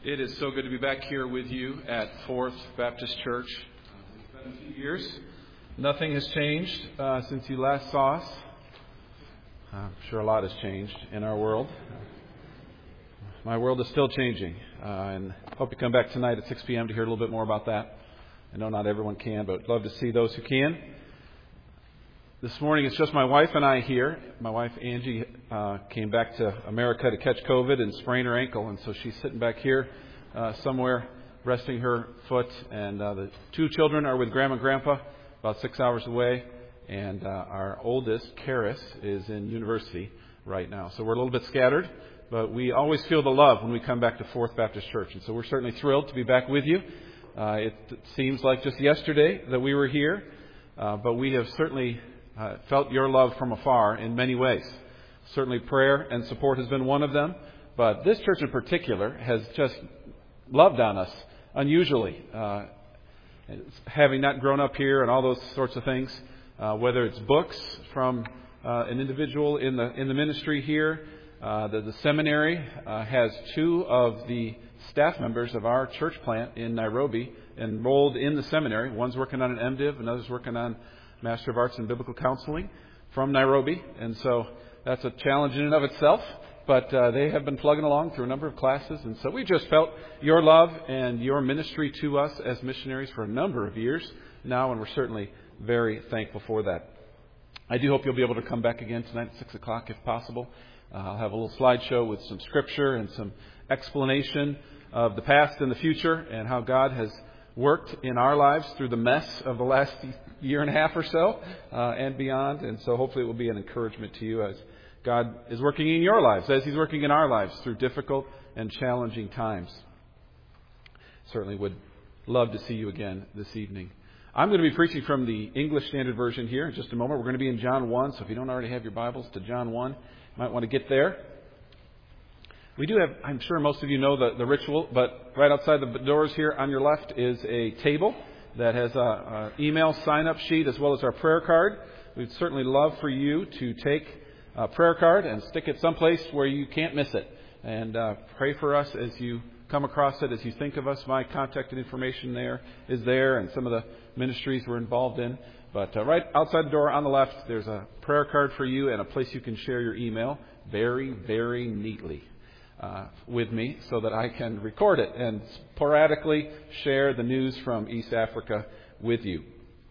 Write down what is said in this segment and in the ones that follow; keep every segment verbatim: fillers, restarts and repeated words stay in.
It is so good to be back here with you at Fourth Baptist Church. It's been a few years. Nothing has changed uh, since you last saw us. I'm sure a lot has changed in our world. My world is still changing, uh, and I hope you come back tonight at six p.m. to hear a little bit more about that. I know not everyone can, but I'd love to see those who can. This morning it's just my wife and I here. My wife Angie uh, came back to America to catch COVID and sprain her ankle, and so she's sitting back here uh, somewhere resting her foot. And uh, the two children are with Grandma and Grandpa, about six hours away. And uh, our oldest, Karis, is in university right now. So we're a little bit scattered, but we always feel the love when we come back to Fourth Baptist Church. And so we're certainly thrilled to be back with you. Uh, it seems like just yesterday that we were here, uh, but we have certainly Uh, felt your love from afar in many ways. Certainly prayer and support has been one of them, but this church in particular has just loved on us unusually. Uh, having not grown up here and all those sorts of things, uh, whether it's books from uh, an individual in the in the ministry here, uh, the, the seminary uh, has two of the staff members of our church plant in Nairobi enrolled in the seminary. One's working on an MDiv, another's working on Master of Arts in Biblical Counseling from Nairobi. And so that's a challenge in and of itself. But uh, they have been plugging along through a number of classes. And so we just felt your love and your ministry to us as missionaries for a number of years now. And we're certainly very thankful for that. I do hope you'll be able to come back again tonight at six o'clock if possible. Uh, I'll have a little slideshow with some scripture and some explanation of the past and the future and how God has worked in our lives through the mess of the last year and a half or so uh, and beyond. And so hopefully it will be an encouragement to you as God is working in your lives, as He's working in our lives through difficult and challenging times. Certainly would love to see you again this evening. I'm going to be preaching from the English Standard Version here in just a moment. We're going to be in John one, so if you don't already have your Bibles to John one, you might want to get there. We do have, I'm sure most of you know the, the ritual, but right outside the doors here on your left is a table that has an email sign-up sheet as well as our prayer card. We'd certainly love for you to take a prayer card and stick it someplace where you can't miss it. And uh, pray for us as you come across it, as you think of us. My contact information there is there and some of the ministries we're involved in. But uh, right outside the door on the left, there's a prayer card for you and a place you can share your email very, very neatly. Uh, with me so that I can record it and sporadically share the news from East Africa with you.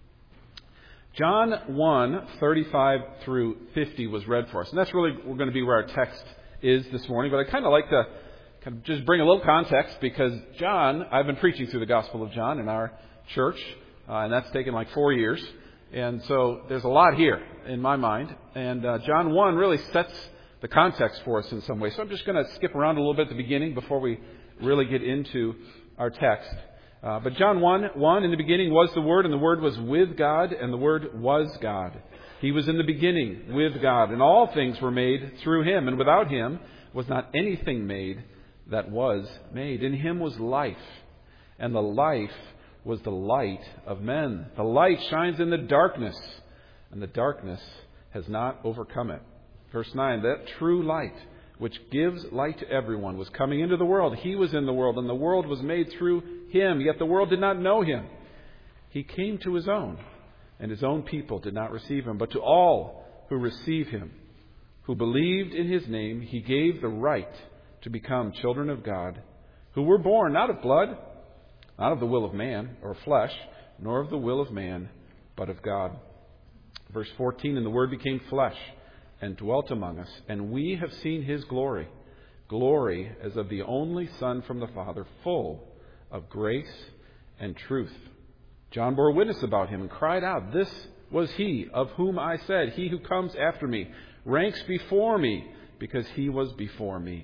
John one, thirty-five through fifty was read for us. And that's really going to be where our text is this morning. But I kind of like to kind of just bring a little context because John, I've been preaching through the Gospel of John in our church, uh, and that's taken like four years. And so there's a lot here in my mind. And uh, John one really sets the context for us in some way. So I'm just going to skip around a little bit at the beginning before we really get into our text. Uh, but John one, one, in the beginning was the Word, and the Word was with God, and the Word was God. He was in the beginning with God, and all things were made through Him, and without Him was not anything made that was made. In Him was life, and the life was the light of men. The light shines in the darkness, and the darkness has not overcome it. Verse nine, that true light, which gives light to everyone, was coming into the world. He was in the world, and the world was made through Him, yet the world did not know Him. He came to His own, and His own people did not receive Him. But to all who receive Him, who believed in His name, He gave the right to become children of God, who were born not of blood, not of the will of man or flesh, nor of the will of man, but of God. Verse fourteen, and the Word became flesh and dwelt among us, and we have seen His glory, glory as of the only Son from the Father, full of grace and truth. John bore witness about Him and cried out, this was He of whom I said, He who comes after me ranks before me, because He was before me.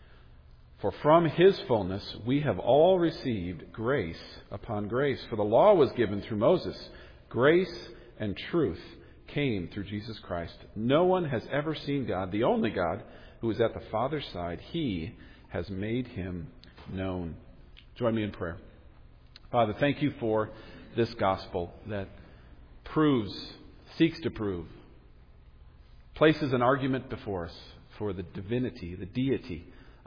For from His fullness we have all received grace upon grace. For the law was given through Moses. Grace and truth came through Jesus Christ. No one has ever seen God, the only God who is at the Father's side. He has made Him known. Join me in prayer. Father, thank You for this gospel that proves, seeks to prove, places an argument before us for the divinity, the deity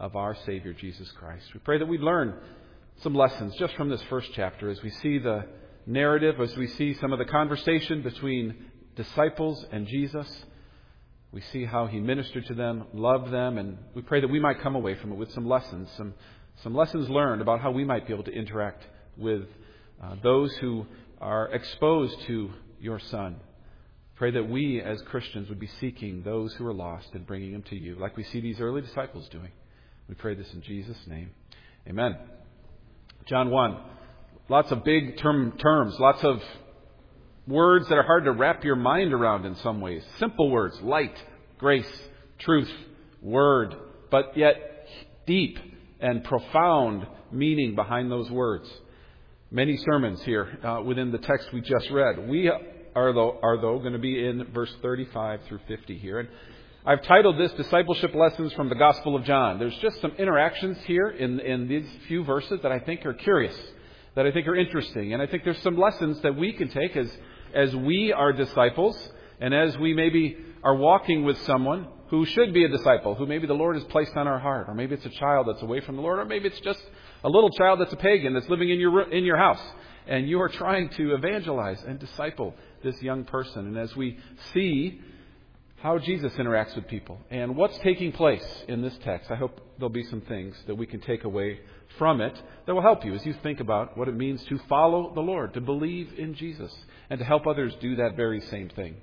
of our Savior, Jesus Christ. We pray that we learn some lessons just from this first chapter as we see the narrative, as we see some of the conversation between disciples and Jesus. We see how He ministered to them, loved them, and we pray that we might come away from it with some lessons, some some lessons learned about how we might be able to interact with uh, those who are exposed to your Son. Pray that we as Christians would be seeking those who are lost and bringing them to you, like we see these early disciples doing. We pray this in Jesus' name. Amen. John one. Lots of big term, terms, lots of words that are hard to wrap your mind around in some ways. Simple words, light, grace, truth, word, but yet deep and profound meaning behind those words. Many sermons here uh, within the text we just read. We are, though, are, though, going to be in verse thirty-five through fifty here. And I've titled this Discipleship Lessons from the Gospel of John. There's just some interactions here in, in these few verses that I think are curious, that I think are interesting. And I think there's some lessons that we can take as, as we are disciples and as we maybe are walking with someone who should be a disciple, who maybe the Lord has placed on our heart, or maybe it's a child that's away from the Lord, or maybe it's just a little child that's a pagan that's living in your in your house, and you are trying to evangelize and disciple this young person. And as we see how Jesus interacts with people and what's taking place in this text, I hope there'll be some things that we can take away from it that will help you as you think about what it means to follow the Lord, to believe in Jesus, and to help others do that very same thing.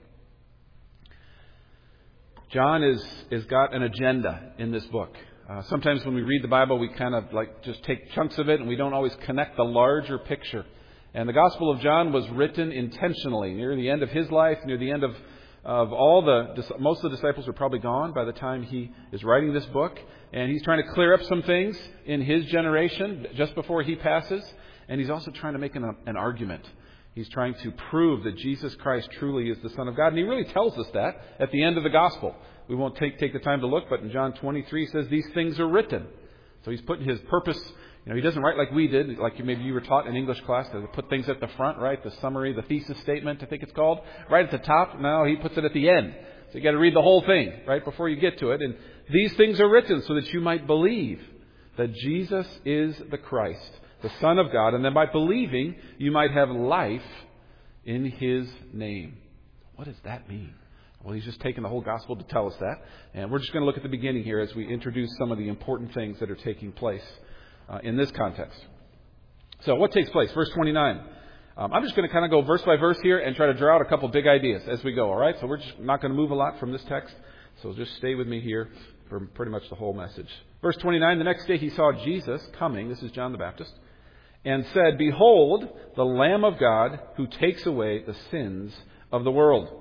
John is is got an agenda in this book. Uh, sometimes when we read the Bible, we kind of like just take chunks of it and we don't always connect the larger picture. And the Gospel of John was written intentionally near the end of his life, near the end of, of all the, most of the disciples were probably gone by the time he is writing this book. And he's trying to clear up some things in his generation just before he passes. And he's also trying to make an, an argument. He's trying to prove that Jesus Christ truly is the Son of God. And he really tells us that at the end of the Gospel. We won't take, take the time to look, but in John twenty-three he says these things are written. So he's putting his purpose, you know, he doesn't write like we did, like maybe you were taught in English class to put things at the front, right? The summary, the thesis statement, I think it's called, right at the top. No, he puts it at the end. So you got to read the whole thing right before you get to it. And these things are written so that you might believe that Jesus is the Christ, the Son of God, and then by believing you might have life in His name. What does that mean? Well, he's just taken the whole gospel to tell us that. And we're just going to look at the beginning here as we introduce some of the important things that are taking place uh, in this context. So what takes place? Verse twenty-nine. Um, I'm just going to kind of go verse by verse here and try to draw out a couple big ideas as we go, all right? So we're just not going to move a lot from this text. So just stay with me here for pretty much the whole message. Verse twenty-nine, the next day he saw Jesus coming, this is John the Baptist, and said, "Behold, the Lamb of God who takes away the sins of the world."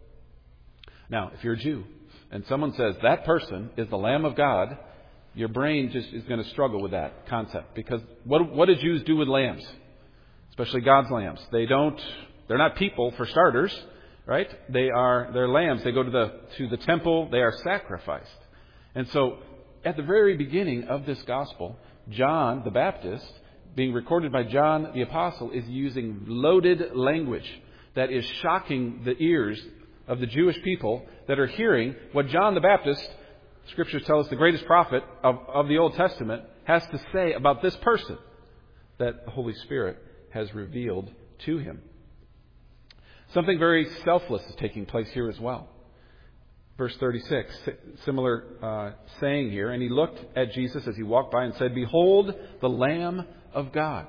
Now, if you're a Jew and someone says that person is the Lamb of God, your brain just is going to struggle with that concept. Because what, what do Jews do with lambs? Especially God's lambs. They don't, they're not people for starters, right? They are, they're lambs. They go to the, to the temple. They are sacrificed. And so at the very beginning of this gospel, John the Baptist, being recorded by John the Apostle, is using loaded language that is shocking the ears of the Jewish people that are hearing what John the Baptist, Scriptures tell us the greatest prophet of, of the Old Testament, has to say about this person that the Holy Spirit has revealed to him. Something very selfless is taking place here as well. Verse thirty-six, similar uh, saying here, and he looked at Jesus as he walked by and said, "Behold, the Lamb of God."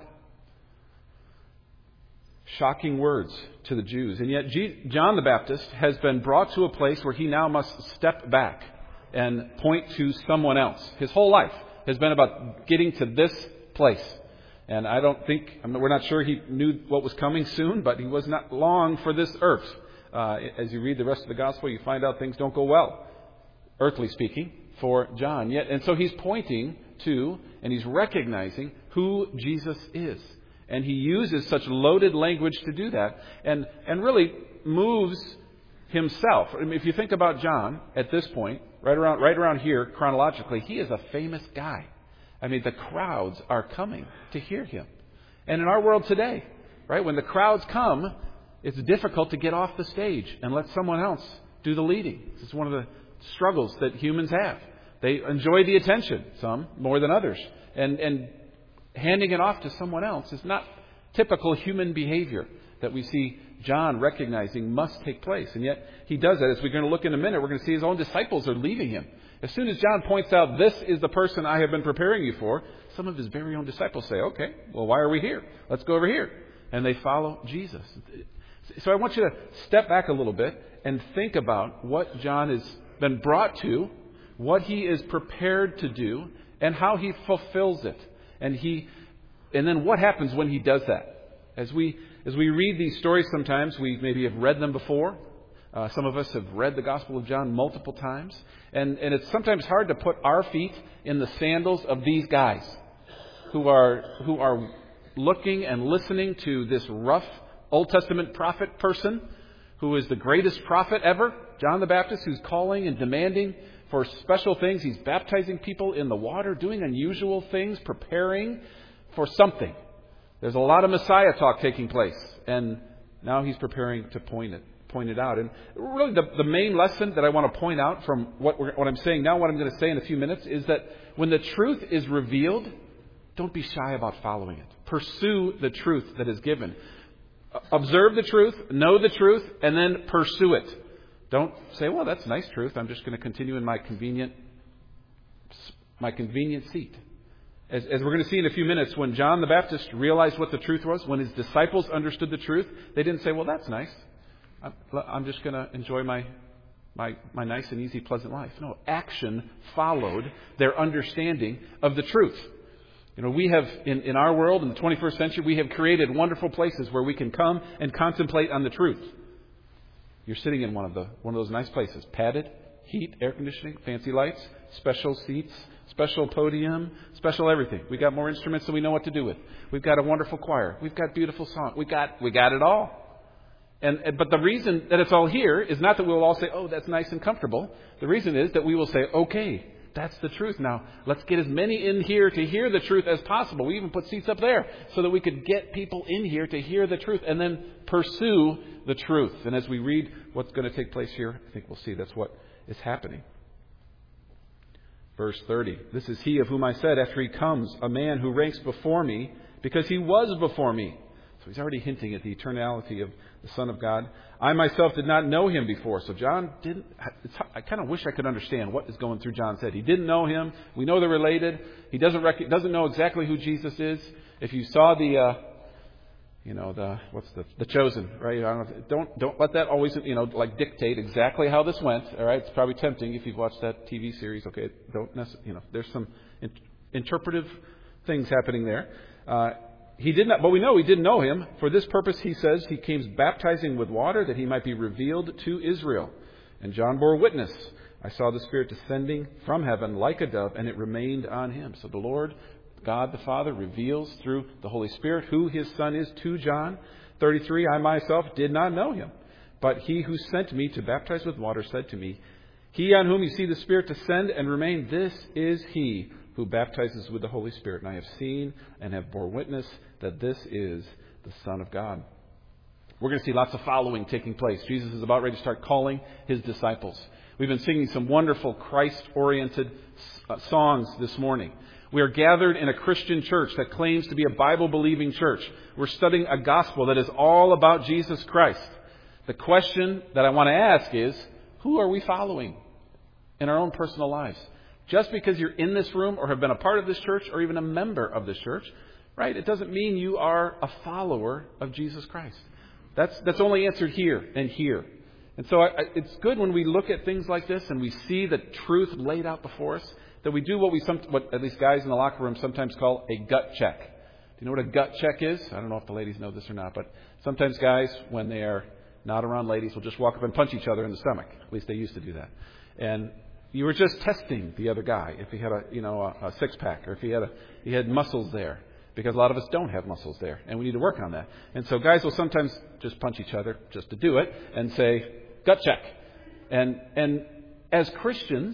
Shocking words to the Jews. And yet John the Baptist has been brought to a place where he now must step back and point to someone else. His whole life has been about getting to this place. And I don't think, I mean, we're not sure he knew what was coming soon, but he was not long for this earth. Uh, as you read the rest of the gospel, you find out things don't go well, earthly speaking, for John. Yet, and so he's pointing to, and he's recognizing who Jesus is. And he uses such loaded language to do that, and, and really moves himself. I mean, if you think about John at this point, right around right around here chronologically, he is a famous guy. I mean, the crowds are coming to hear him. And in our world today, right, when the crowds come, it's difficult to get off the stage and let someone else do the leading. This is one of the struggles that humans have. They enjoy the attention, some more than others. And, and handing it off to someone else is not typical human behavior that we see John recognizing must take place. And yet he does that. As we're going to look in a minute, we're going to see his own disciples are leaving him. As soon as John points out, this is the person I have been preparing you for, some of his very own disciples say, okay, well, why are we here? Let's go over here. And they follow Jesus. So I want you to step back a little bit and think about what John has been brought to, what he is prepared to do, and how he fulfills it. And he, and then what happens when he does that? As we as we read these stories, sometimes we maybe have read them before. Uh, some of us have read the Gospel of John multiple times, and and it's sometimes hard to put our feet in the sandals of these guys who are who are looking and listening to this rough Old Testament prophet person who is the greatest prophet ever, John the Baptist, who's calling and demanding for special things. He's baptizing people in the water, doing unusual things, preparing for something. There's a lot of Messiah talk taking place, and now he's preparing to point it, point it out. And really the, the main lesson that I want to point out from what, we're, what I'm saying now, what I'm going to say in a few minutes, is that when the truth is revealed, don't be shy about following it. Pursue the truth that is given. Observe the truth, know the truth, and then pursue it. Don't say, well, that's nice truth. I'm just going to continue in my convenient my convenient seat. As, as we're going to see in a few minutes, when John the Baptist realized what the truth was, when his disciples understood the truth, they didn't say, well, that's nice. I'm, I'm just going to enjoy my, my, my nice and easy, pleasant life. No, action followed their understanding of the truth. You know, we have, in, in our world, in the twenty-first century, we have created wonderful places where we can come and contemplate on the truth. You're sitting in one of the one of those nice places. Padded, heat, air conditioning, fancy lights, special seats, special podium, special everything. We've got more instruments than we know what to do with. We've got a wonderful choir. We've got beautiful songs. We got we got it all. And, and but the reason that it's all here is not that we'll all say, oh, that's nice and comfortable. The reason is that we will say, okay, that's the truth. Now, let's get as many in here to hear the truth as possible. We even put seats up there so that we could get people in here to hear the truth and then pursue the truth. And as we read what's going to take place here, I think we'll see that's what is happening. Verse thirty, this is he of whom I said, after he comes, a man who ranks before me, because he was before me. So he's already hinting at the eternality of the Son of God. I myself did not know him before. So John didn't, it's, I kind of wish I could understand what is going through John's head. He didn't know him. We know they're related. He doesn't rec- doesn't know exactly who Jesus is. If you saw the, uh, you know, the, what's the, the Chosen, right? I don't, know, don't, don't let that always, you know, like dictate exactly how this went. All right. It's probably tempting if you've watched that T V series. Okay. Don't necessarily, you know, there's some in, interpretive things happening there. Uh, He did not, but we know he didn't know him. For this purpose, he says, he came baptizing with water that he might be revealed to Israel. And John bore witness. I saw the Spirit descending from heaven like a dove, and it remained on him. So the Lord, God the Father, reveals through the Holy Spirit who his Son is to John. thirty-three, I myself did not know him. But he who sent me to baptize with water said to me, he on whom you see the Spirit descend and remain, this is he who baptizes with the Holy Spirit. And I have seen and have bore witness that this is the Son of God. We're going to see lots of following taking place. Jesus is about ready to start calling his disciples. We've been singing some wonderful Christ-oriented songs this morning. We are gathered in a Christian church that claims to be a Bible-believing church. We're studying a gospel that is all about Jesus Christ. The question that I want to ask is, who are we following in our own personal lives? Just because you're in this room or have been a part of this church or even a member of this church, right? It doesn't mean you are a follower of Jesus Christ. That's that's only answered here and here. And so I, I, it's good when we look at things like this and we see the truth laid out before us, that we do what we some, what at least guys in the locker room sometimes call a gut check. Do you know what a gut check is? I don't know if the ladies know this or not, but sometimes guys, when they are not around ladies, will just walk up and punch each other in the stomach. At least they used to do that. And you were just testing the other guy if he had a you know a, a six pack or if he had a he had muscles there, because a lot of us don't have muscles there and we need to work on that. And so guys will sometimes just punch each other just to do it and say gut check. And and as Christians,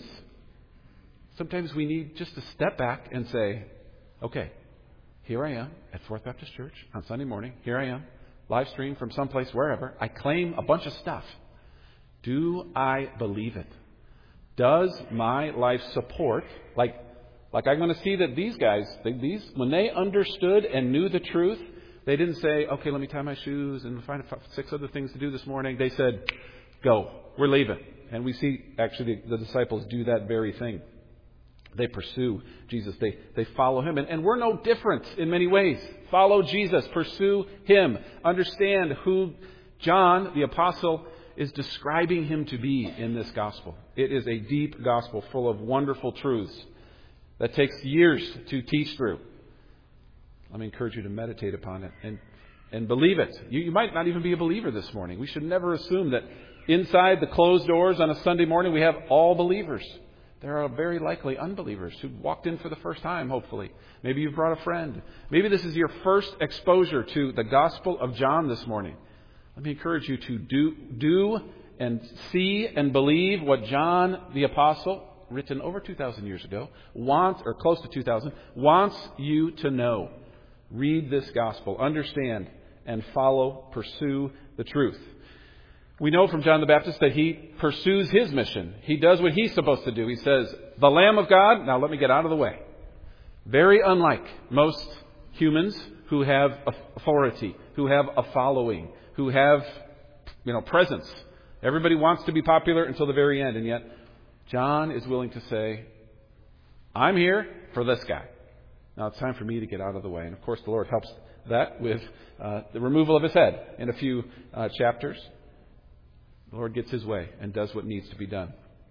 sometimes we need just to step back and say, okay, here I am at Fourth Baptist Church on Sunday morning. Here I am, live stream from someplace wherever. I claim a bunch of stuff. Do I believe it? Does my life support, like, like I'm going to see that these guys, they, these when they understood and knew the truth, they didn't say, okay, let me tie my shoes and find six other things to do this morning. They said, go, we're leaving. And we see actually the, the disciples do that very thing. They pursue Jesus. They they follow Him. And, and we're no different in many ways. Follow Jesus. Pursue Him. Understand who John, the apostle, is describing Him to be in this gospel. It is a deep gospel full of wonderful truths that takes years to teach through. Let me encourage you to meditate upon it and, and believe it. You, you might not even be a believer this morning. We should never assume that inside the closed doors on a Sunday morning we have all believers. There are very likely unbelievers who walked in for the first time, hopefully. Maybe you've brought a friend. Maybe this is your first exposure to the Gospel of John this morning. Let me encourage you to do, do and see and believe what John the Apostle, written over two thousand years ago, wants, or close to two thousand, wants you to know. Read this Gospel, understand, and follow, pursue the truth. We know from John the Baptist that he pursues his mission. He does what he's supposed to do. He says, the Lamb of God, now let me get out of the way. Very unlike most humans who have authority, who have a following, who have, you know, presence. Everybody wants to be popular until the very end, and yet John is willing to say, I'm here for this guy. Now it's time for me to get out of the way. And of course the Lord helps that with uh, the removal of his head in a few uh, chapters. The Lord gets His way and does what needs to be done.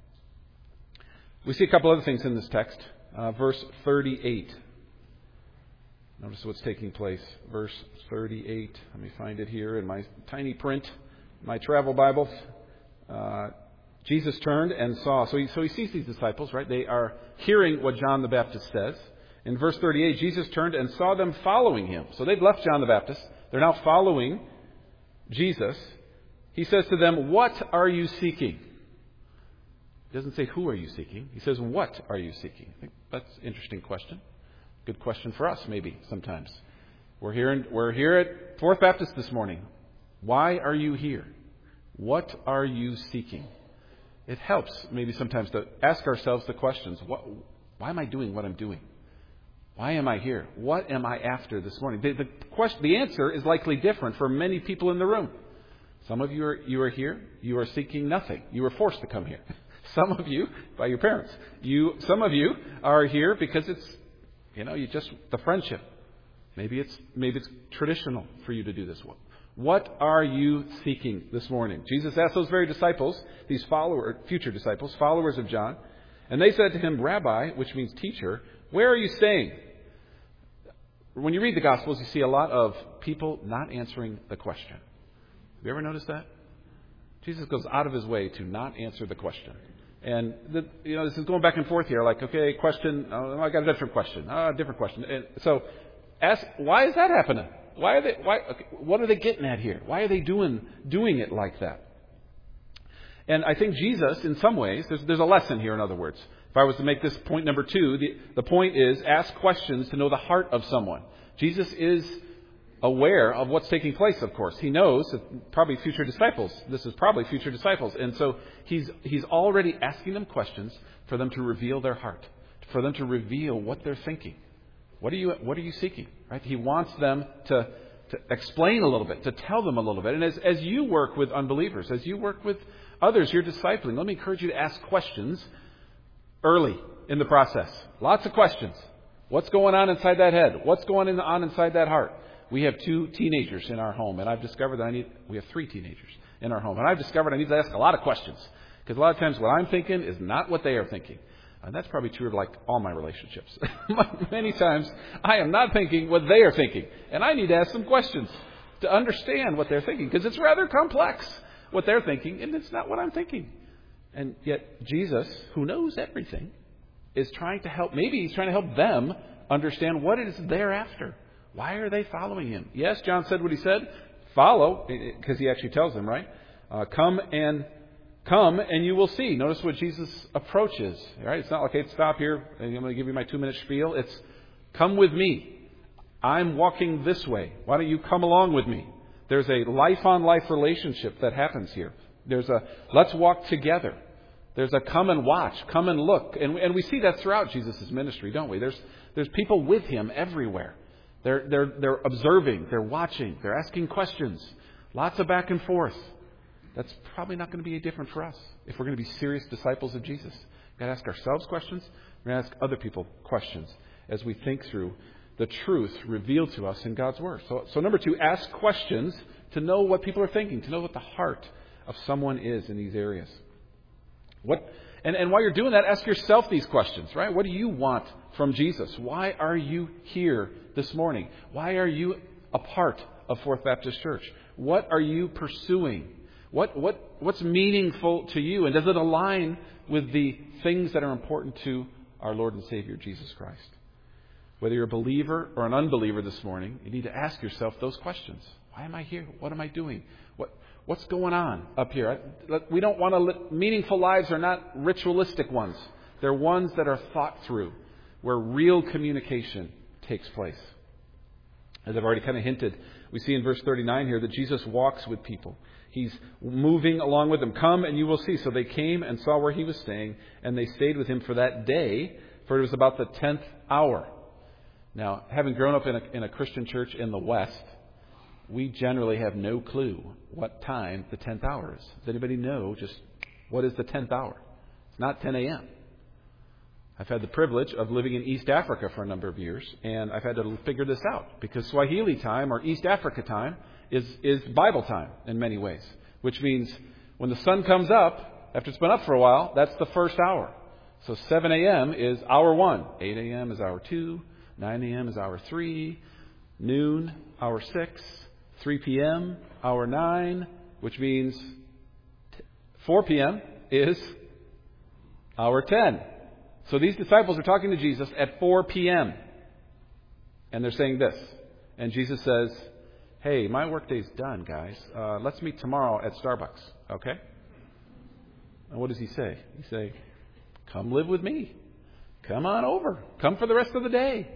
We see a couple other things in this text. Uh, verse thirty-eight. Notice what's taking place. Verse thirty-eight. Let me find it here in my tiny print, my travel Bibles. Uh, Jesus turned and saw. So he, so he sees these disciples, right? They are hearing what John the Baptist says. In verse thirty-eight, Jesus turned and saw them following Him. So they've left John the Baptist. They're now following Jesus. He says to them, what are you seeking? He doesn't say, who are you seeking? He says, what are you seeking? I think that's an interesting question. Good question for us, maybe, sometimes. We're here, in, we're here at Fourth Baptist this morning. Why are you here? What are you seeking? It helps, maybe sometimes, to ask ourselves the questions. What, why am I doing what I'm doing? Why am I here? What am I after this morning? The, the, question, the answer is likely different for many people in the room. Some of you are, you are here, you are seeking nothing. You were forced to come here. Some of you, by your parents. You, some of you are here because it's, you know, you just, the friendship. Maybe it's, maybe it's traditional for you to do this. What are you seeking this morning? Jesus asked those very disciples, these follower, future disciples, followers of John, and they said to him, Rabbi, which means teacher, where are you staying? When you read the Gospels, you see a lot of people not answering the question. Have you ever noticed that? Jesus goes out of his way to not answer the question. And, the, you know, this is going back and forth here. Like, okay, question. Oh, I got a different question. Oh, a different question. And so, ask, why is that happening? Why are they, why, okay, what are they getting at here? Why are they doing, doing it like that? And I think Jesus, in some ways, there's, there's a lesson here, in other words. If I was to make this point number two, the, the point is ask questions to know the heart of someone. Jesus is aware of what's taking place, of course. He knows that probably future disciples. This is probably future disciples. And so he's he's already asking them questions for them to reveal their heart, for them to reveal what they're thinking. What are you what are you seeking? Right? He wants them to, to explain a little bit, to tell them a little bit. And as, as you work with unbelievers, as you work with others you're discipling, let me encourage you to ask questions early in the process. Lots of questions. What's going on inside that head? What's going on inside that heart? We have two teenagers in our home, and I've discovered that I need, we have three teenagers in our home, and I've discovered I need to ask a lot of questions, because a lot of times what I'm thinking is not what they are thinking. And that's probably true of like all my relationships. Many times I am not thinking what they are thinking, and I need to ask some questions to understand what they're thinking, because it's rather complex what they're thinking, and it's not what I'm thinking. And yet Jesus, who knows everything, is trying to help, maybe he's trying to help them understand what it is they're after. Why are they following him? Yes, John said what he said. Follow, because he actually tells them, right? Uh, come and come and you will see. Notice what Jesus' approach is. Right? It's not like, hey, stop here. I'm going to give you my two-minute spiel. It's, come with me. I'm walking this way. Why don't you come along with me? There's a life-on-life relationship that happens here. There's a, let's walk together. There's a come and watch, come and look. And, and we see that throughout Jesus' ministry, don't we? There's, there's people with him everywhere. They're, they're, they're observing, they're watching, they're asking questions. Lots of back and forth. That's probably not going to be any different for us if we're going to be serious disciples of Jesus. We've got to ask ourselves questions. We're going to ask other people questions as we think through the truth revealed to us in God's Word. So, so number two, ask questions to know what people are thinking, to know what the heart of someone is in these areas. What and, and while you're doing that, ask yourself these questions, right? What do you want from Jesus? Why are you here this morning? Why are you a part of Fourth Baptist Church? What are you pursuing? What what what's meaningful to you? And does it align with the things that are important to our Lord and Savior, Jesus Christ? Whether you're a believer or an unbeliever this morning, you need to ask yourself those questions. Why am I here? What am I doing? What What's going on up here? We don't want to live, meaningful lives are not ritualistic ones. They're ones that are thought through, where real communication takes place. As I've already kind of hinted, we see in verse thirty-nine here that Jesus walks with people. He's moving along with them. Come and you will see. So they came and saw where he was staying, and they stayed with him for that day, for it was about the tenth hour. Now, having grown up in a, in a Christian church in the West, we generally have no clue what time the tenth hour is. Does anybody know just what is the tenth hour? It's not ten a.m. I've had the privilege of living in East Africa for a number of years, and I've had to figure this out because Swahili time or East Africa time is, is Bible time in many ways, which means when the sun comes up, after it's been up for a while, that's the first hour. So seven a.m. is hour one, eight a.m. is hour two, nine a.m. is hour three, noon, hour six, three p.m., hour nine, which means four p.m. is hour ten. So these disciples are talking to Jesus at four p.m. and they're saying this. And Jesus says, hey, my workday's done, guys. Uh, let's meet tomorrow at Starbucks, okay? And what does he say? He say, come live with me. Come on over. Come for the rest of the day.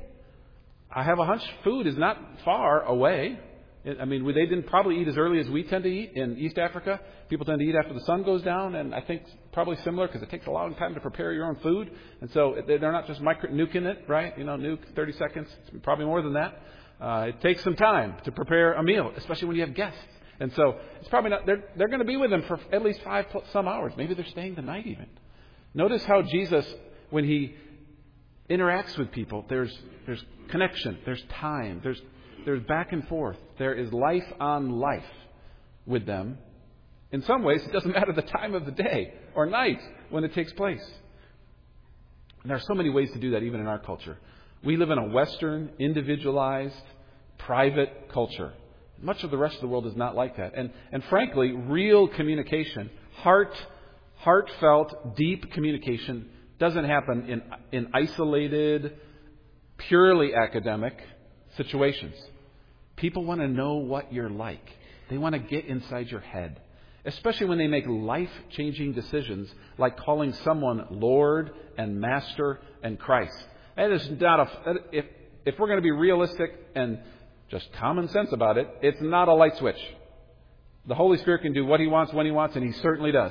I have a hunch food is not far away. I mean, they didn't probably eat as early as we tend to eat in East Africa. People tend to eat after the sun goes down, and I think probably similar because it takes a long time to prepare your own food. And so they're not just micro nuking it, right? You know, nuke thirty seconds. It's probably more than that. Uh, it takes some time to prepare a meal, especially when you have guests. And so it's probably not. They're they're going to be with them for at least five some hours. Maybe they're staying the night even. Notice how Jesus, when he interacts with people, there's there's connection, there's time, there's There's back and forth. There is life on life with them. In some ways, it doesn't matter the time of the day or night when it takes place. And there are so many ways to do that, even in our culture. We live in a Western, individualized, private culture. Much of the rest of the world is not like that. And, and frankly, real communication, heart, heartfelt, deep communication doesn't happen in, in isolated, purely academic situations. People want to know what you're like. They want to get inside your head, especially when they make life-changing decisions like calling someone Lord and Master and Christ. That is not a, if, if we're going to be realistic and just common sense about it, it's not a light switch. The Holy Spirit can do what He wants, when He wants, and He certainly does.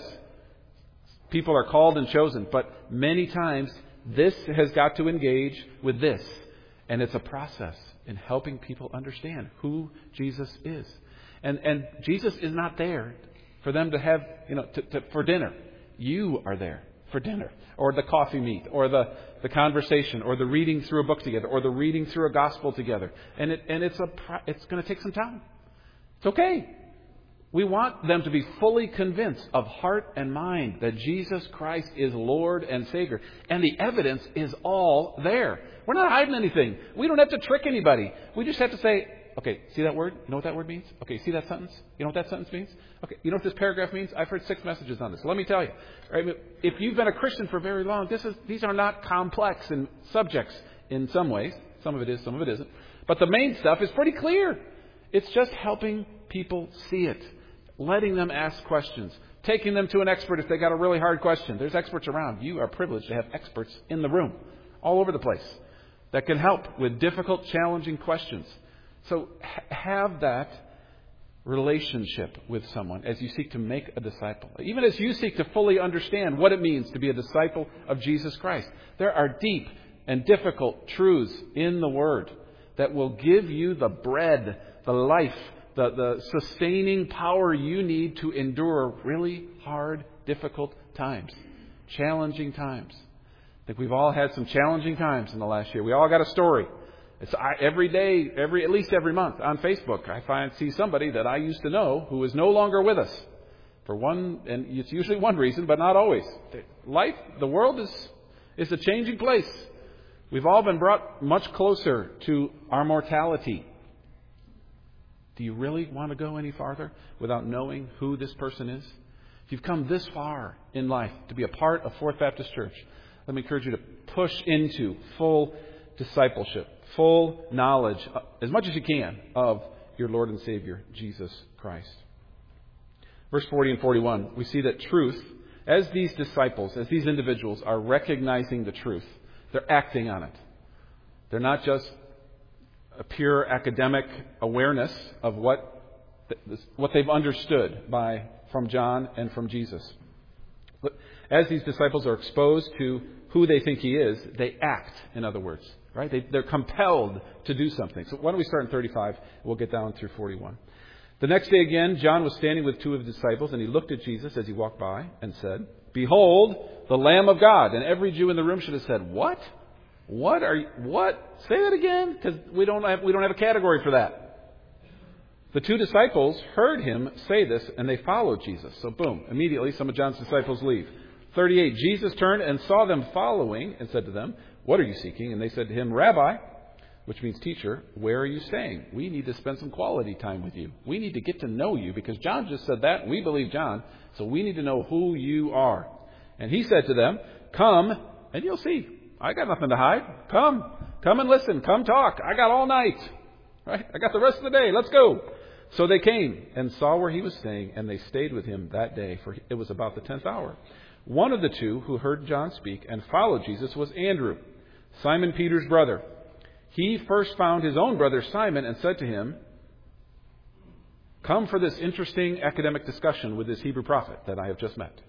People are called and chosen, but many times this has got to engage with this, and it's a process in helping people understand who Jesus is. And and Jesus is not there for them to have, you know, to, to, for dinner. You are there for dinner, or the coffee meet, or the, the conversation, or the reading through a book together, or the reading through a gospel together. And it and it's a it's going to take some time. It's okay. We want them to be fully convinced of heart and mind that Jesus Christ is Lord and Savior. And the evidence is all there. We're not hiding anything. We don't have to trick anybody. We just have to say, okay, see that word? You know what that word means? Okay, see that sentence? You know what that sentence means? Okay, you know what this paragraph means? I've heard six messages on this. Let me tell you. Right? If you've been a Christian for very long, this is these are not complex in subjects in some ways. Some of it is, some of it isn't. But the main stuff is pretty clear. It's just helping people see it. Letting them ask questions. Taking them to an expert if they got a really hard question. There's experts around. You are privileged to have experts in the room. All over the place. That can help with difficult, challenging questions. So ha- have that relationship with someone, as you seek to make a disciple, even as you seek to fully understand what it means to be a disciple of Jesus Christ. There are deep and difficult truths in the Word that will give you the bread, the life, the, the sustaining power you need to endure really hard, difficult times, challenging times. I think we've all had some challenging times in the last year. We all got a story. It's I, every day, every at least every month on Facebook, I find see somebody that I used to know who is no longer with us for one, and it's usually one reason, but not always. Life, the world is is a changing place. We've all been brought much closer to our mortality. Do you really want to go any farther without knowing who this person is? If you've come this far in life to be a part of Fourth Baptist Church, let me encourage you to push into full discipleship, full knowledge, as much as you can, of your Lord and Savior, Jesus Christ. Verse forty and forty-one, we see that truth, as these disciples, as these individuals are recognizing the truth, they're acting on it. They're not just a pure academic awareness of what what they've understood by from John and from Jesus. But as these disciples are exposed to who they think he is, they act, in other words. Right? They, they're compelled to do something. So why don't we start in thirty-five? We'll get down through forty-one. The next day again, John was standing with two of his disciples, and he looked at Jesus as he walked by and said, "Behold, the Lamb of God." And every Jew in the room should have said, "What? What are you, what? Say that again?" Because we don't have, we don't have a category for that. The two disciples heard him say this, and they followed Jesus. So boom, immediately some of John's disciples leave. thirty-eight, Jesus turned and saw them following and said to them, "What are you seeking?" And they said to him, "Rabbi," which means teacher, "where are you staying? We need to spend some quality time with you. We need to get to know you, because John just said that. And we believe John. So we need to know who you are." And he said to them, "Come and you'll see. I got nothing to hide. Come. Come and listen. Come talk. I got all night. Right? I got the rest of the day. Let's go." So they came and saw where he was staying, and they stayed with him that day, for it was about the tenth hour. One of the two who heard John speak and followed Jesus was Andrew, Simon Peter's brother. He first found his own brother Simon and said to him, "Come for this interesting academic discussion with this Hebrew prophet that I have just met."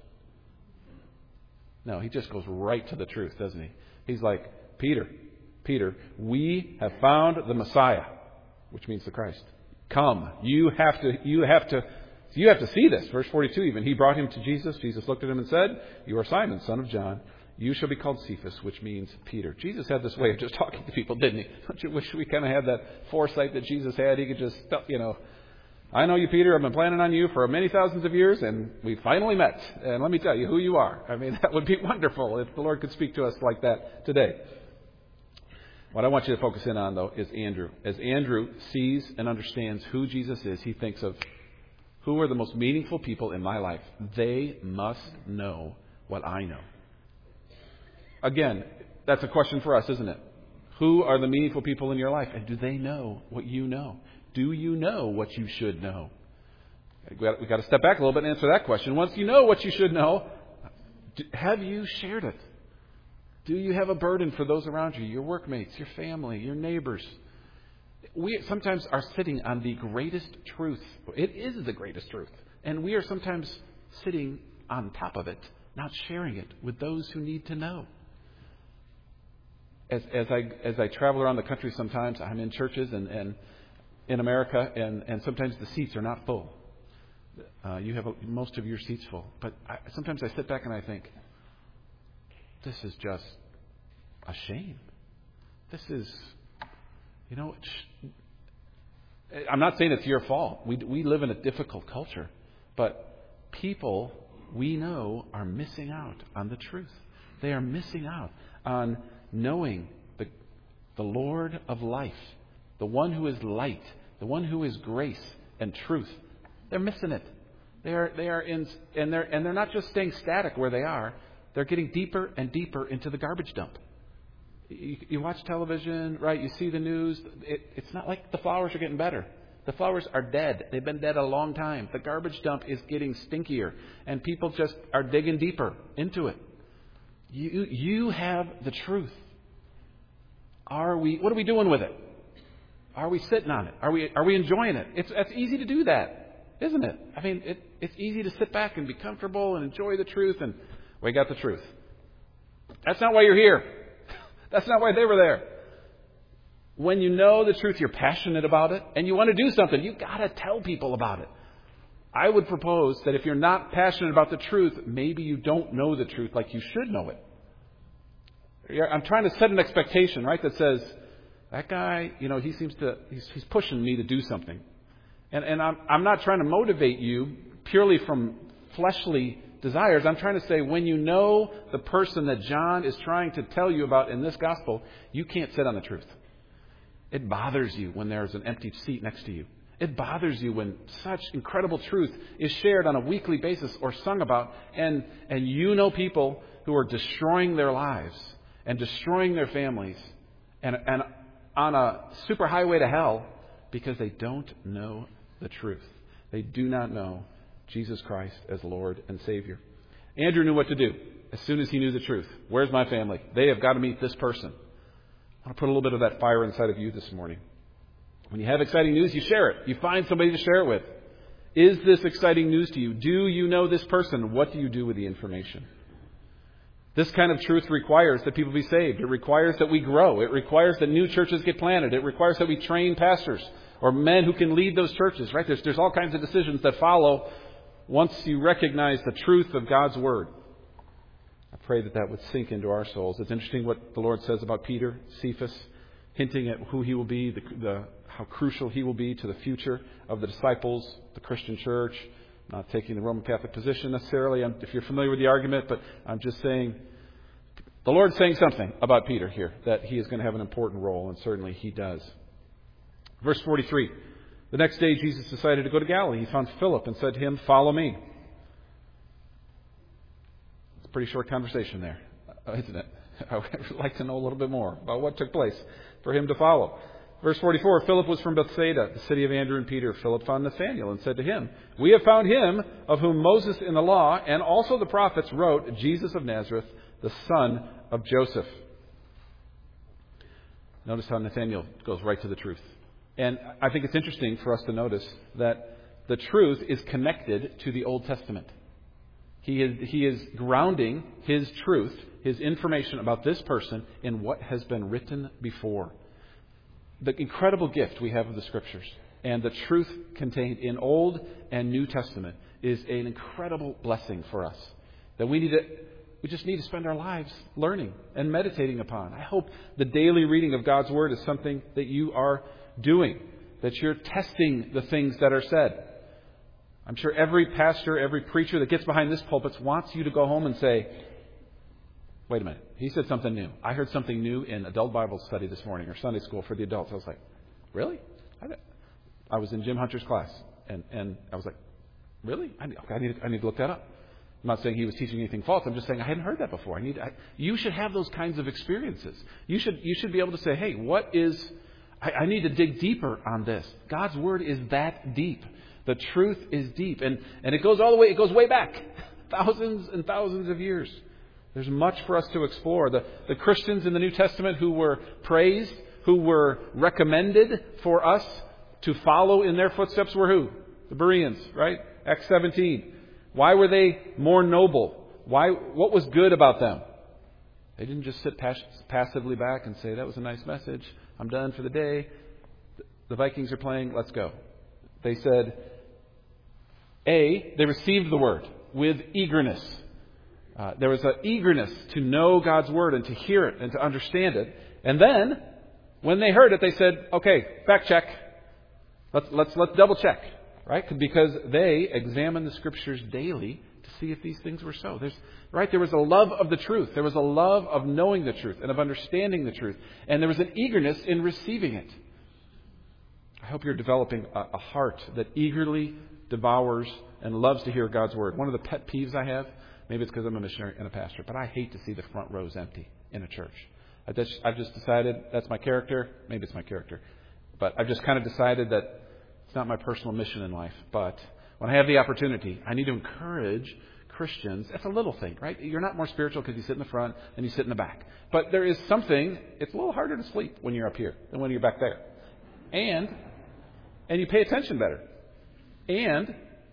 No, he just goes right to the truth, doesn't he? He's like, Peter, Peter, we have found the Messiah, which means the Christ. Come, you have to, you have to, you have to see this. Verse forty-two even, he brought him to Jesus. Jesus looked at him and said, "You are Simon, son of John. You shall be called Cephas," which means Peter. Jesus had this way of just talking to people, didn't he? Don't you wish we kind of had that foresight that Jesus had? He could just, you know, "I know you, Peter. I've been planning on you for many thousands of years, and we finally met. And let me tell you who you are." I mean, that would be wonderful if the Lord could speak to us like that today. What I want you to focus in on, though, is Andrew. As Andrew sees and understands who Jesus is, he thinks of, who are the most meaningful people in my life? They must know what I know. Again, that's a question for us, isn't it? Who are the meaningful people in your life? And do they know what you know? Do you know what you should know? We've got, we've got to step back a little bit and answer that question. Once you know what you should know, have you shared it? Do you have a burden for those around you, your workmates, your family, your neighbors? We sometimes are sitting on the greatest truth. It is the greatest truth. And we are sometimes sitting on top of it, not sharing it with those who need to know. As, as I as I travel around the country sometimes, I'm in churches and, and in America, and, and sometimes the seats are not full. Uh, you have a, most of your seats full. But I, sometimes I sit back and I think, this is just a shame. This is, you know, I'm not saying it's your fault. We we live in a difficult culture. But people we know are missing out on the truth. They are missing out on knowing the, the Lord of life, the one who is light, the one who is grace and truth. They're missing it. They are they are in and they're and they're not just staying static where they are. They're getting deeper and deeper into the garbage dump. You, you watch television, right? You see the news. It, it's not like the flowers are getting better. The flowers are dead. They've been dead a long time. The garbage dump is getting stinkier, and people just are digging deeper into it. You you have the truth. Are we? What are we doing with it? Are we sitting on it? Are we are we enjoying it? It's it's easy to do that. isn't it? I mean, it, it's easy to sit back and be comfortable and enjoy the truth and we got the truth. That's not why you're here. That's not why they were there. When you know the truth, you're passionate about it and you want to do something, you've got to tell people about it. I would propose that if you're not passionate about the truth, maybe you don't know the truth like you should know it. I'm trying to set an expectation, right, that says, that guy, you know, he seems to, he's, he's pushing me to do something. And, and I'm, I'm not trying to motivate you purely from fleshly desires. I'm trying to say when you know the person that John is trying to tell you about in this gospel, you can't sit on the truth. It bothers you when there's an empty seat next to you. It bothers you when such incredible truth is shared on a weekly basis or sung about, and, and you know people who are destroying their lives and destroying their families and, and on a superhighway to hell because they don't know the truth. They do not know Jesus Christ as Lord and Savior. Andrew knew what to do as soon as he knew the truth. Where's my family? They have got to meet this person. I want to put a little bit of that fire inside of you this morning. When you have exciting news, you share it. You find somebody to share it with. Is this exciting news to you? Do you know this person? What do you do with the information? This kind of truth requires that people be saved. It requires that we grow. It requires that new churches get planted. It requires that we train pastors or men who can lead those churches. Right? There's, there's all kinds of decisions that follow once you recognize the truth of God's Word. I pray that that would sink into our souls. It's interesting what the Lord says about Peter, Cephas, hinting at who he will be, the, the, how crucial he will be to the future of the disciples, the Christian church. I'm not taking the Roman Catholic position necessarily, I'm, if you're familiar with the argument, but I'm just saying the Lord's saying something about Peter here, that he is going to have an important role, and certainly he does. Verse forty-three. The next day Jesus decided to go to Galilee. He found Philip and said to him, "Follow me." It's a pretty short conversation there, isn't it? I would like to know a little bit more about what took place for him to follow. Verse forty-four, Philip was from Bethsaida, the city of Andrew and Peter. Philip found Nathanael and said to him, "We have found him of whom Moses in the law and also the prophets wrote, Jesus of Nazareth, the son of Joseph." Notice how Nathanael goes right to the truth. And I think it's interesting for us to notice that the truth is connected to the Old Testament. He is, he is grounding his truth, his information about this person in what has been written before. The incredible gift we have of the Scriptures and the truth contained in Old and New Testament is an incredible blessing for us that we need to, we just need to spend our lives learning and meditating upon. I hope the daily reading of God's Word is something that you are doing, that you're testing the things that are said. I'm sure every pastor, every preacher that gets behind this pulpit wants you to go home and say, "Wait a minute, he said something new. I heard something new in adult Bible study this morning or Sunday school for the adults." I was like, "Really?" I, I was in Jim Hunter's class, and, and I was like, "Really? I need, okay, I, need, I need to look that up." I'm not saying he was teaching anything false. I'm just saying I hadn't heard that before. I need. I, you should have those kinds of experiences. You should you should be able to say, "Hey, what is? I, I need to dig deeper on this." God's Word is that deep. The truth is deep, and and it goes all the way. It goes way back, thousands and thousands of years. There's much for us to explore. The, the Christians in the New Testament who were praised, who were recommended for us to follow in their footsteps were who? The Bereans, right? Acts seventeen. Why were they more noble? Why? What was good about them? They didn't just sit pass- passively back and say, "That was a nice message. I'm done for the day. The Vikings are playing. Let's go." They said, A, they received the Word with eagerness. Uh, there was an eagerness to know God's Word and to hear it and to understand it. And then, when they heard it, they said, "Okay, fact check. Let's let's let's double check." Right? Because they examined the Scriptures daily to see if these things were so. There's right there was a love of the truth. There was a love of knowing the truth and of understanding the truth. And there was an eagerness in receiving it. I hope you're developing a, a heart that eagerly devours and loves to hear God's Word. One of the pet peeves I have, maybe it's because I'm a missionary and a pastor, but I hate to see the front rows empty in a church. I just, I've just decided that's my character. Maybe it's my character. But I've just kind of decided that it's not my personal mission in life. But when I have the opportunity, I need to encourage Christians. That's a little thing, right? You're not more spiritual because you sit in the front and you sit in the back. But there is something, it's a little harder to sleep when you're up here than when you're back there. And, and you pay attention better. And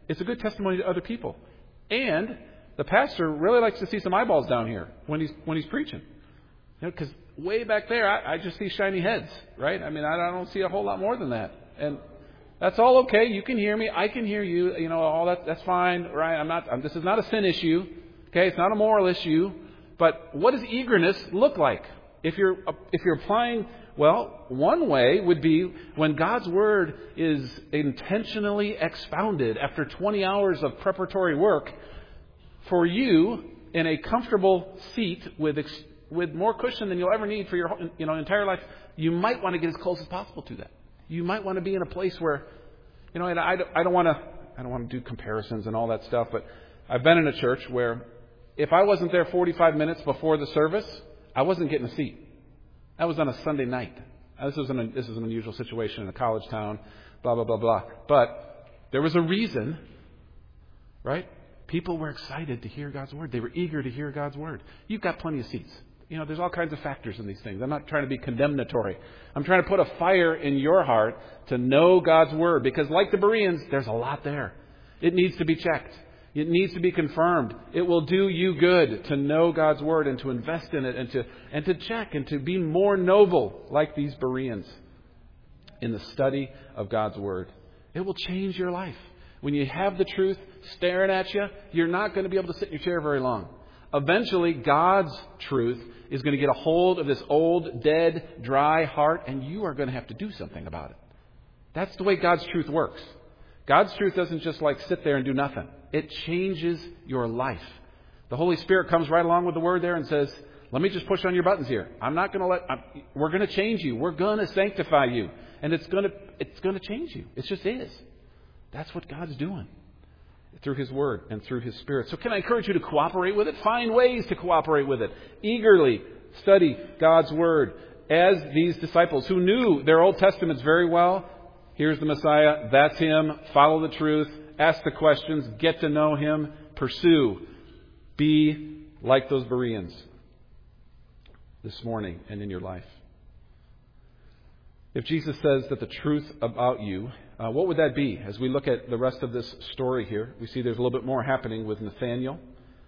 It's a good testimony to other people. And the pastor really likes to see some eyeballs down here when he's when he's preaching. You know, because way back there, I, I just see shiny heads, right? I mean, I, I don't see a whole lot more than that. And that's all okay. You can hear me. I can hear you. You know, all that. That's fine, right? I'm not. I'm, this is not a sin issue. Okay, it's not a moral issue. But what does eagerness look like? If you're if you're applying, well, one way would be when God's Word is intentionally expounded after twenty hours of preparatory work for you in a comfortable seat with ex, with more cushion than you'll ever need for your you know entire life. You might want to get as close as possible to that. You might want to be in a place where, you know, and I, I don't want to I don't want to do comparisons and all that stuff, but I've been in a church where if I wasn't there forty-five minutes before the service, I wasn't getting a seat. That was on a Sunday night. This was an this is an unusual situation in a college town, blah blah blah blah. But there was a reason, right? People were excited to hear God's Word. They were eager to hear God's Word. You've got plenty of seats. You know, there's all kinds of factors in these things. I'm not trying to be condemnatory. I'm trying to put a fire in your heart to know God's Word. Because like the Bereans, there's a lot there. It needs to be checked. It needs to be confirmed. It will do you good to know God's Word and to invest in it and to and to check and to be more noble like these Bereans in the study of God's Word. It will change your life. When you have the truth staring at you, you're not going to be able to sit in your chair very long. Eventually, God's truth is going to get a hold of this old, dead, dry heart, and you are going to have to do something about it. That's the way God's truth works. God's truth doesn't just like sit there and do nothing. It changes your life. The Holy Spirit comes right along with the Word there and says, let me just push on your buttons here. I'm not going to let, I'm, we're going to change you. We're going to sanctify you. And it's going to, it's going to change you. It just is. That's what God's doing through His Word and through His Spirit. So can I encourage you to cooperate with it? Find ways to cooperate with it. Eagerly study God's Word. As these disciples who knew their Old Testaments very well, here's the Messiah, that's Him, follow the truth, ask the questions, get to know Him, pursue. Be like those Bereans this morning and in your life. If Jesus says that the truth about you, uh, what would that be? As we look at the rest of this story here, we see there's a little bit more happening with Nathanael.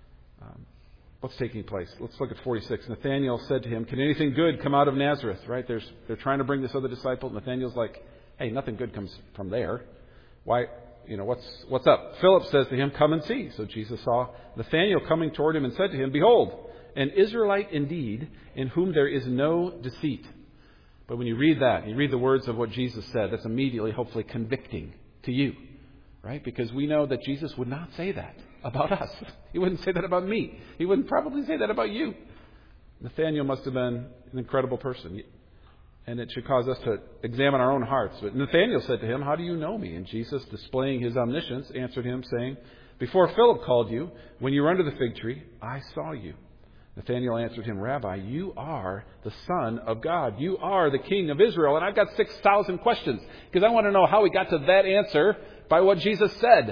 Um, what's taking place? Let's look at forty-six. Nathanael said to him, can anything good come out of Nazareth? Right? There's, they're trying to bring this other disciple. Nathanael's like, hey, nothing good comes from there. Why, you know, what's what's up? Philip says to him, come and see. So Jesus saw Nathanael coming toward him and said to him, behold, an Israelite indeed, in whom there is no deceit. But when you read that, you read the words of what Jesus said, that's immediately, hopefully, convicting to you. Right? Because we know that Jesus would not say that about us. He wouldn't say that about me. He wouldn't probably say that about you. Nathanael must have been an incredible person. And it should cause us to examine our own hearts. But Nathanael said to him, how do you know me? And Jesus, displaying His omniscience, answered him, saying, before Philip called you, when you were under the fig tree, I saw you. Nathanael answered him, Rabbi, you are the Son of God. You are the King of Israel. And I've got six thousand questions because I want to know how he got to that answer by what Jesus said.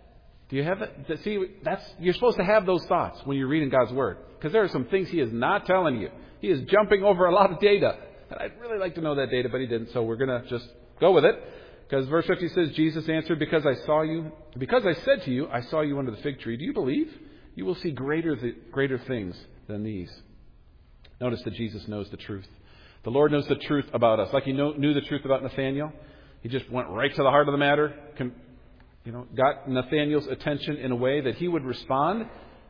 Do you have it? See, that's, you're supposed to have those thoughts when you're reading God's Word. Because there are some things He is not telling you. He is jumping over a lot of data. And I'd really like to know that data, but He didn't. So we're going to just go with it. Because verse fifty says, Jesus answered, because I saw you, because I said to you, I saw you under the fig tree. Do you believe? You will see greater th- greater things than these. Notice that Jesus knows the truth. The Lord knows the truth about us. Like He know, knew the truth about Nathanael. He just went right to the heart of the matter. Con, you know, got Nathanael's attention in a way that he would respond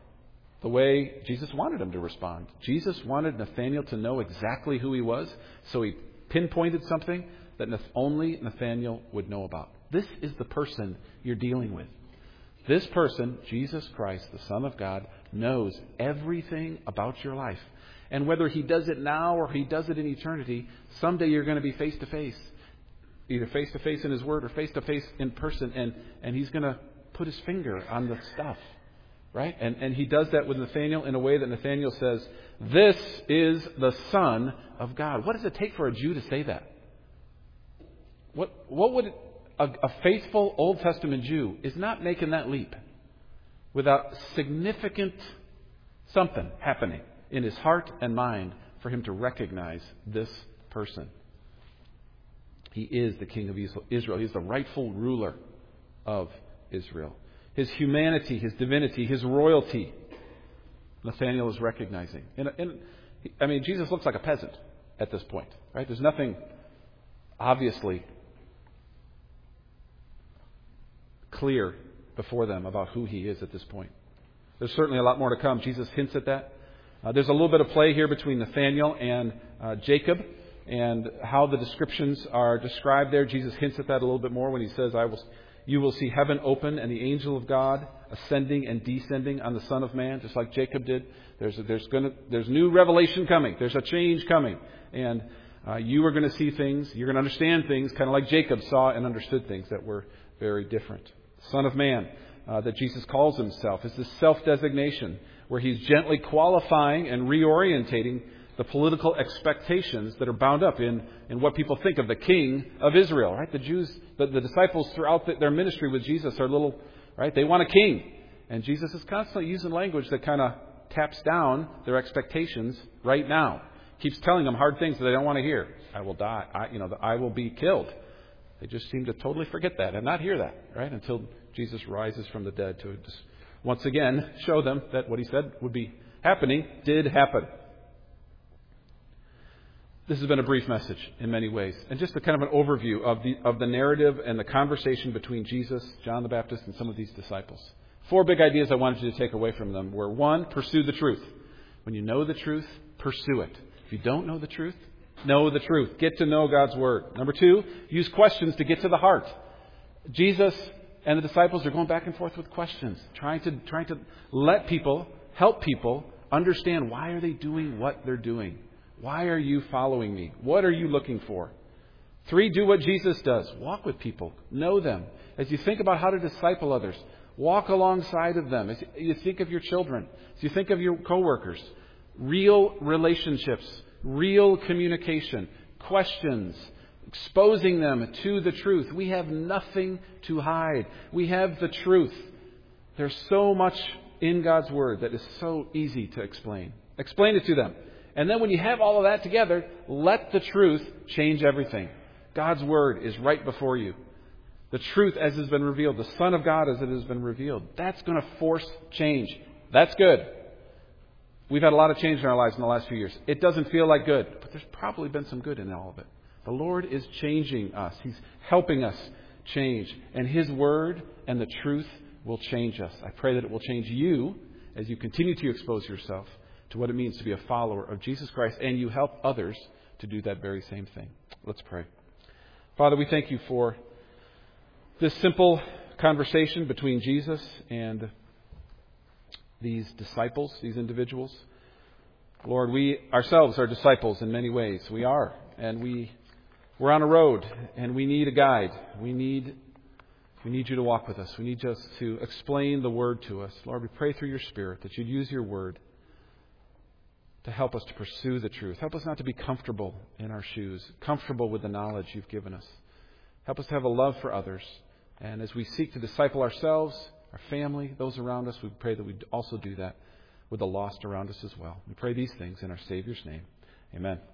the way Jesus wanted him to respond. Jesus wanted Nathanael to know exactly who he was, so He pinpointed something that only Nathanael would know about. This is the person you're dealing with. This person, Jesus Christ, the Son of God, knows everything about your life. And whether He does it now or He does it in eternity, someday you're going to be face to face. Either face to face in His Word or face to face in person. And, and He's going to put His finger on the stuff. Right? And, and He does that with Nathanael in a way that Nathanael says, this is the Son of God. What does it take for a Jew to say that? What, what would it, a, a faithful Old Testament Jew is not making that leap without significant something happening in his heart and mind for him to recognize this person. He is the King of Israel. He's the rightful ruler of Israel. his humanity, his divinity, his royalty. Nathanael is recognizing. And, and I mean, Jesus looks like a peasant at this point, right? There's nothing obviously clear before them about who he is at this point. There's certainly a lot more to come. Jesus hints at that. Uh, there's a little bit of play here between Nathanael and uh, Jacob and how the descriptions are described there. Jesus hints at that a little bit more when he says, "I will, you will see heaven open and the angel of God ascending and descending on the Son of Man," just like Jacob did. There's a, there's going to there's new revelation coming. There's a change coming, and uh, you are going to see things. You're going to understand things, kind of like Jacob saw and understood things that were very different. Son of Man, uh, that Jesus calls himself, is this self-designation where he's gently qualifying and reorientating the political expectations that are bound up in, in what people think of the king of Israel, right? The Jews, the, the disciples throughout the, their ministry with Jesus are little, right? They want a king. And Jesus is constantly using language that kind of taps down their expectations right now. Keeps telling them hard things that they don't want to hear. I will die. I, you know, I will be killed. They just seem to totally forget that and not hear that, right? Until Jesus rises from the dead to just once again show them that what he said would be happening did happen. This has been a brief message in many ways, and just a kind of an overview of the of the narrative and the conversation between Jesus, John the Baptist, and some of these disciples. Four big ideas I wanted you to take away from them were: one, pursue the truth. When you know the truth, pursue it. If you don't know the truth, know the truth. Get to know God's Word. Number two, use questions to get to the heart. Jesus and the disciples are going back and forth with questions, trying to trying to let people, help people understand, why are they doing what they're doing? Why are you following me? What are you looking for? Three, do what Jesus does. Walk with people. Know them. As you think about how to disciple others, walk alongside of them. As you think of your children, as you think of your coworkers, real relationships, real communication, questions, exposing them to the truth. We have nothing to hide. We have the truth. There's so much in God's Word that is so easy to explain. Explain it to them. And then when you have all of that together, let the truth change everything. God's Word is right before you. The truth as it has been revealed. The Son of God as it has been revealed. That's going to force change. That's good. We've had a lot of change in our lives in the last few years. It doesn't feel like good, but there's probably been some good in all of it. The Lord is changing us. He's helping us change. And His Word and the truth will change us. I pray that it will change you as you continue to expose yourself to what it means to be a follower of Jesus Christ, and you help others to do that very same thing. Let's pray. Father, we thank you for this simple conversation between Jesus and these disciples, these individuals. Lord, we ourselves are disciples in many ways. We are. And we, we're on a road, and we need a guide. We need, we need you to walk with us. We need just to explain the Word to us. Lord, we pray through your Spirit that you'd use your Word to help us to pursue the truth. Help us not to be comfortable in our shoes, comfortable with the knowledge you've given us. Help us to have a love for others. And as we seek to disciple ourselves, our family, those around us, we pray that we'd also do that with the lost around us as well. We pray these things in our Savior's name. Amen.